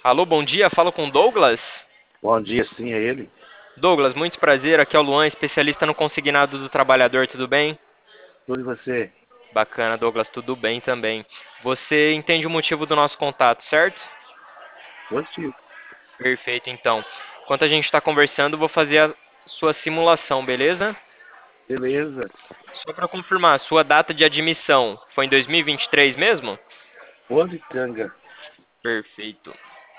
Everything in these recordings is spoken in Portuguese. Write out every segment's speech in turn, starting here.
Alô, bom dia, falo com Douglas. Bom dia, sim, é ele. Douglas, muito prazer, aqui é o Luan, especialista no consignado do trabalhador, tudo bem? Tudo e você? Bacana, Douglas, tudo bem também. Você entende o motivo do nosso contato, certo? Positivo. Perfeito, então. Enquanto a gente está conversando, vou fazer a sua simulação, beleza? Beleza. Só para confirmar, sua data de admissão foi em 2023 mesmo? Canga. Perfeito.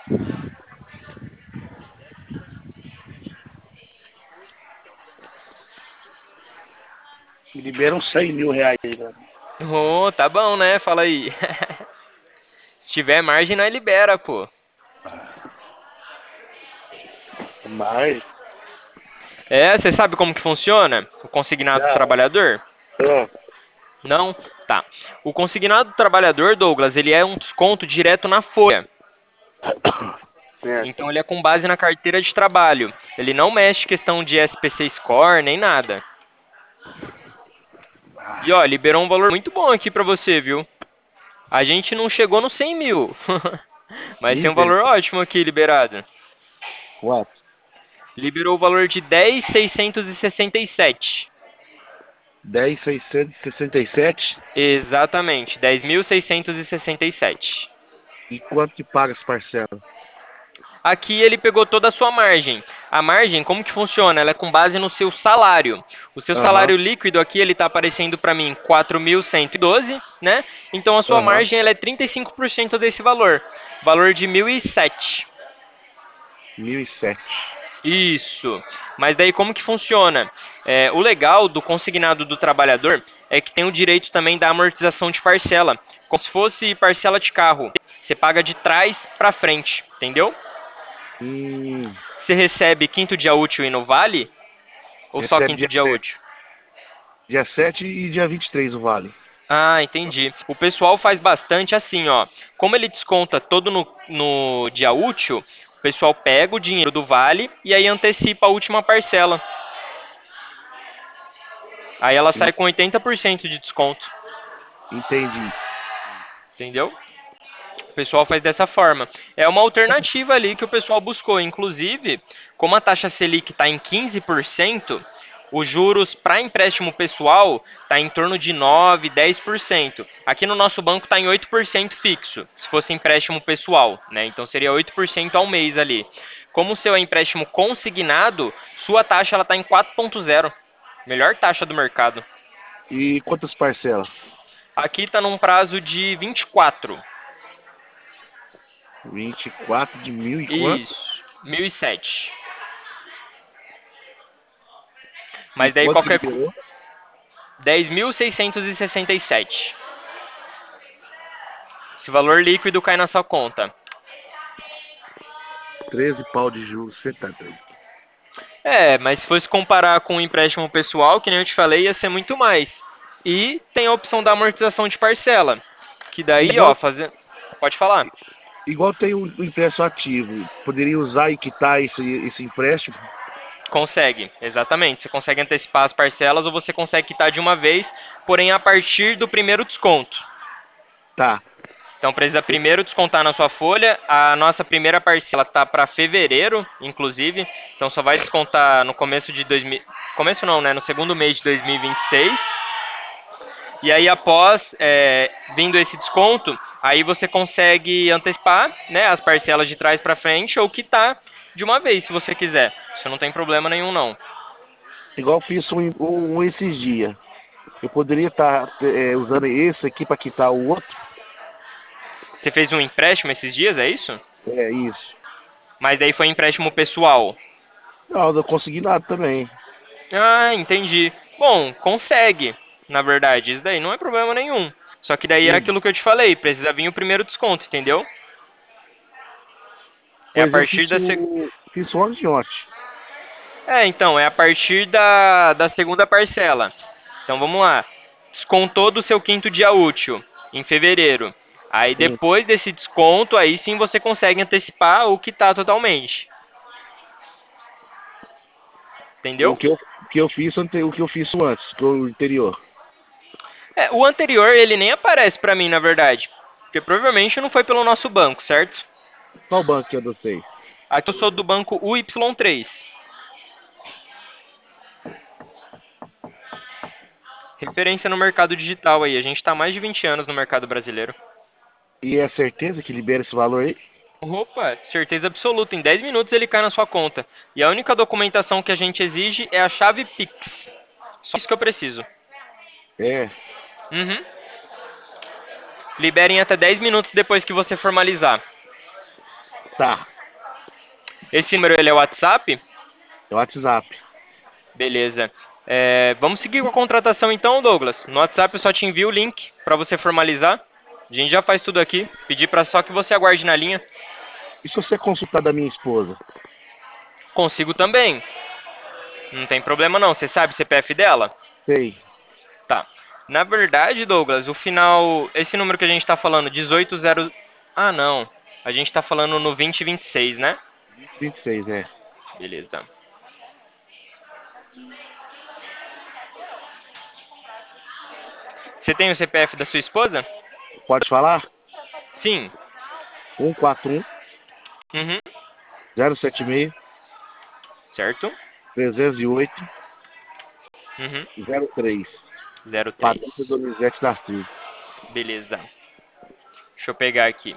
Me libera uns 100 mil reais aí, né? Oh, tá bom, né? Fala aí. Se tiver margem, nós libera, pô. Mas, É, você sabe como que funciona o consignado do já, trabalhador? ó, Não? Tá. O consignado do trabalhador, Douglas, ele é um desconto direto na folha. certo. Então ele é com base na carteira de trabalho. Ele não mexe questão de SPC score nem nada. E ó, liberou um valor muito bom aqui pra você, viu? A gente não chegou no 100 mil. Mas tem um valor Misericórdia. ótimo aqui liberado. Quanto? Liberou o valor de 10.667. 10.667. Exatamente, 10.667. E quanto que paga as parcelas? Aqui ele pegou toda a sua margem. A margem, como que funciona? Ela é com base no seu salário. O seu Aham, salário líquido aqui, ele está aparecendo para mim 4.112, né? Então a sua aham. margem ela é 35% desse valor. Valor de 1.007. 1.007. Isso. Mas daí como que funciona? O legal do consignado do trabalhador é que tem o direito também da amortização de parcela. Como se fosse parcela de carro. Você paga de trás para frente, entendeu? Hum, Você recebe quinto dia útil e no Vale? Ou só recebe quinto dia dia 7. útil? Dia 7 e dia 23 o vale. Ah, entendi. O pessoal faz bastante assim, ó. Como ele desconta todo no dia útil, o pessoal pega o dinheiro do Vale e aí antecipa a última parcela. Aí ela sai En- com 80% de desconto, Entendi. entendeu? O pessoal faz dessa forma. É uma alternativa ali que o pessoal buscou. Inclusive, como a taxa Selic está em 15%, os juros para empréstimo pessoal está em torno de 9, 10%. Aqui no nosso banco está em 8% fixo, se fosse empréstimo pessoal, né? Então seria 8% ao mês ali. Como o seu é empréstimo consignado, sua taxa ela está em 4,0. Melhor taxa do mercado. E quantas parcelas? Aqui está num prazo de 24. 24 de mil e quanto? Isso, 1.007. E Mas daí quanto que qualquer liberou? 10.667. Esse valor líquido cai na sua conta. 13 pau de juros, você tá doido. É, mas se fosse comparar com o empréstimo pessoal, que nem eu te falei, ia ser muito mais. E tem a opção da amortização de parcela, que daí, ó, Igual, fazer. Pode falar. igual tem o empréstimo ativo. Poderia usar e quitar esse empréstimo? Consegue, exatamente. Você consegue antecipar as parcelas ou você consegue quitar de uma vez, porém a partir do primeiro desconto. Tá. Então precisa primeiro descontar na sua folha. A nossa primeira parcela tá para fevereiro, inclusive. Então só vai descontar no começo de 2000, começo não, né? No segundo mês de 2026. E aí após vindo esse desconto, aí você consegue antecipar, né, as parcelas de trás para frente ou quitar de uma vez, se você quiser. Isso não tem problema nenhum não. Igual fiz um esses dias. Eu poderia estar usando esse aqui para quitar o outro? Você fez um empréstimo esses dias, é isso? É isso. Mas daí foi empréstimo pessoal. Não, não consegui nada também. Ah, entendi. Bom, consegue, na verdade. Isso daí não é problema nenhum. Só que daí é Hum. aquilo que eu te falei, precisa vir o primeiro desconto, entendeu? É a Pois eu partir da fiz o de ontem. então, é a partir da segunda parcela. Então vamos lá. Descontou do seu quinto dia útil, em fevereiro. Aí Sim. depois desse desconto, aí sim você consegue antecipar ou quitar totalmente. O Entendeu? que eu fiz o que eu fiz antes, que o anterior. O anterior ele nem aparece pra mim, na verdade. Porque provavelmente não foi pelo nosso banco, certo? Qual banco que eu adotei? Aqui eu sou do banco UY3. Referência no mercado digital aí. A gente está há mais de 20 anos no mercado brasileiro. E é certeza que libera esse valor aí? Opa, certeza absoluta. Em 10 minutos ele cai na sua conta. E a única documentação que a gente exige é a chave Pix. Só isso que eu preciso. É, Uhum. Liberem até 10 minutos depois que você formalizar. tá. Esse número ele é o WhatsApp? É o WhatsApp. Beleza. Vamos seguir com a contratação então, Douglas. No WhatsApp eu só te envio o link para você formalizar. A gente já faz tudo aqui. Pedir para só que você aguarde na linha. E se você consultar da minha esposa? Consigo também. Não tem problema não. Você sabe o CPF dela? Sei. Tá. Na verdade, Douglas, o final. Esse número que a gente está falando, 180. Ah, não. A gente está falando no 2026, né? 26, é. Beleza. Você tem o CPF da sua esposa? Pode falar? Sim. 141 Uhum. 076 Certo? 308 Uhum. 03. 03. Patrícia Donizete da Silva. Beleza. Deixa eu pegar aqui.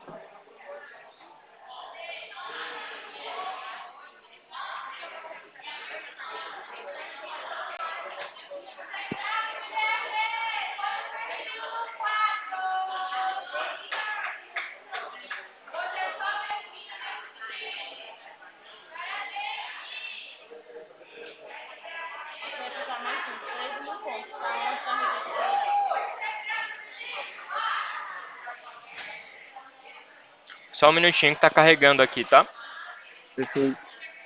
Só um minutinho que tá carregando aqui, tá? Perfeito.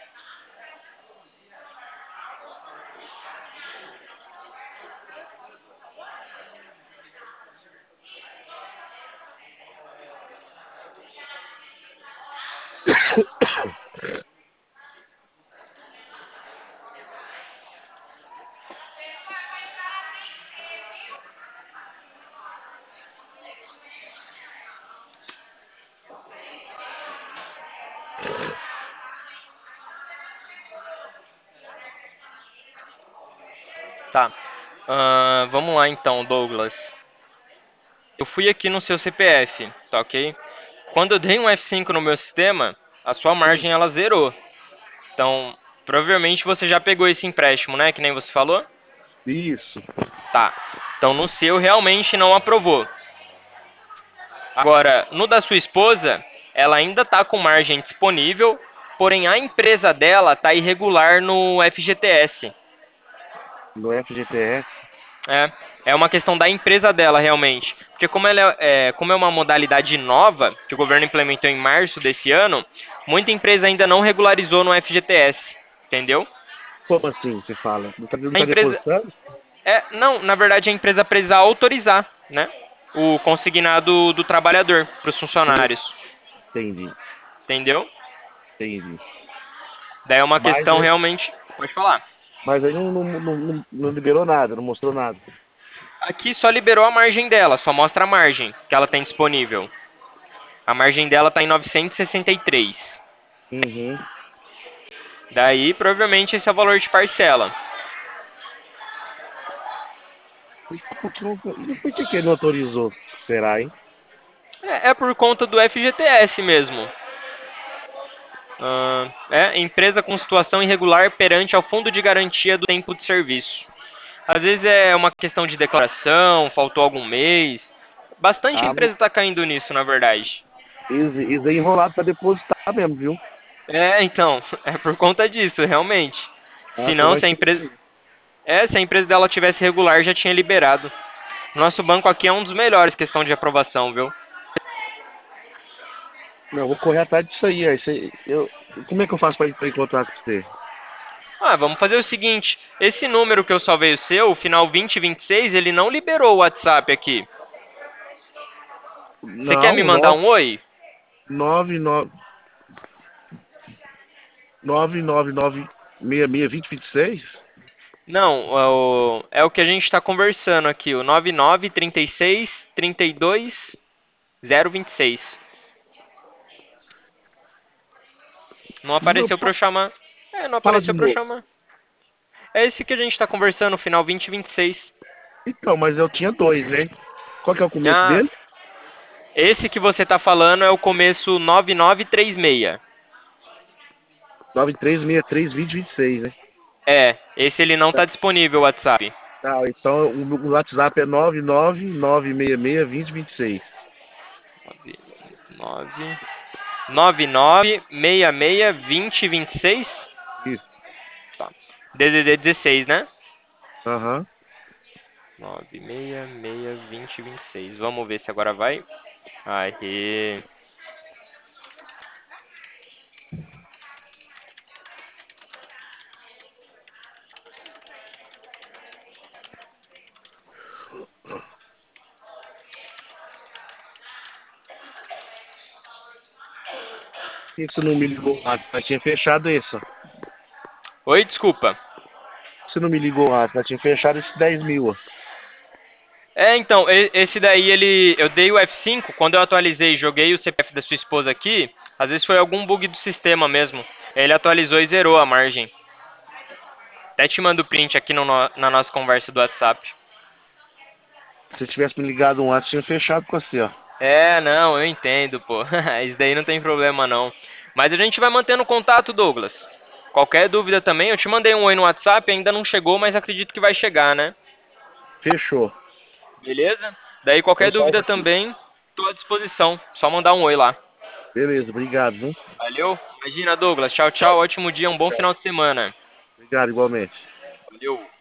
Tá. Vamos lá então, Douglas. Eu fui aqui no seu CPF, tá ok? Quando eu dei um F5 no meu sistema, a sua margem ela zerou. Então, provavelmente você já pegou esse empréstimo, né? Que nem você falou? Isso. Tá. Então, no seu realmente não aprovou. Agora, no da sua esposa, ela ainda tá com margem disponível, porém a empresa dela tá irregular no FGTS. No FGTS. É uma questão da empresa dela, realmente. Porque como é uma modalidade nova, que o governo implementou em março desse ano, muita empresa ainda não regularizou no FGTS, entendeu? Como assim, você fala? Não A tá empresa... depositando? Não, na verdade a empresa precisa autorizar, né? O consignado do trabalhador para os Hum, funcionários, Entendi, entendeu? entendi. Daí é uma Mas, questão realmente... Pode falar. mas aí não liberou nada, não mostrou nada. Aqui só liberou a margem dela, só mostra a margem que ela tem disponível. A margem dela está em 963. Uhum. Daí, provavelmente, esse é o valor de parcela. Por que ele não autorizou? Será, hein? É por conta do FGTS mesmo. Empresa com situação irregular perante ao Fundo de Garantia do Tempo de Serviço. Às vezes é uma questão de declaração, faltou algum mês. Bastante Ah, mas empresa está caindo nisso, na verdade. eles aí enrolado pra depositar mesmo, viu? Então, é por conta disso, realmente. Ah, você Senão, vai ter. se a empresa dela tivesse regular, já tinha liberado. Nosso banco aqui é um dos melhores questão de aprovação, viu? Não, eu vou correr atrás disso aí. Como é que eu faço pra encontrar com você? Vamos fazer o seguinte, esse número que eu salvei o seu, o final 2026, ele não liberou o WhatsApp aqui. Você quer me Não, mandar um oi? 99 999 66 2026? Não, é o que a gente está conversando aqui, o 9936 32 026. Não Não, apareceu pra eu chamar. É, não fala de apareceu pra eu novo. chamar. É esse que a gente tá conversando, final 2026. Então, mas eu tinha dois, né? Qual que é o começo Ah, dele? esse que você tá falando é o começo 9936. 93632026, né? É, esse ele não Tá, tá disponível, o WhatsApp. tá, então o WhatsApp é 999662026. 99662026. Isso. Tá. DDD 16, né? Aham. 9662026. Vamos ver se agora vai. Aí. Por que você não me ligou antes? Nós tinha fechado esse, ó. Oi, desculpa. Você não me ligou antes? Nós tinha fechado esses 10 mil, ó. É, então, esse daí ele. Eu dei o F5, quando eu atualizei e joguei o CPF da sua esposa aqui, às vezes foi algum bug do sistema mesmo. Ele atualizou e zerou a margem. Até te mando o print aqui na nossa conversa do WhatsApp. Se você tivesse me ligado antes, tinha fechado com você, ó. É, não, eu entendo, pô. Isso daí não tem problema não. Mas a gente vai mantendo contato, Douglas. Qualquer dúvida também, eu te mandei um oi no WhatsApp, ainda não chegou, mas acredito que vai chegar, né? Fechou. Beleza? Daí qualquer Então, só... dúvida também, estou à disposição. Só mandar um oi lá. Beleza, obrigado, viu? Valeu? Imagina, Douglas. Tchau, tchau. Ótimo dia, um bom Tchau. final de semana. Obrigado, igualmente. Valeu.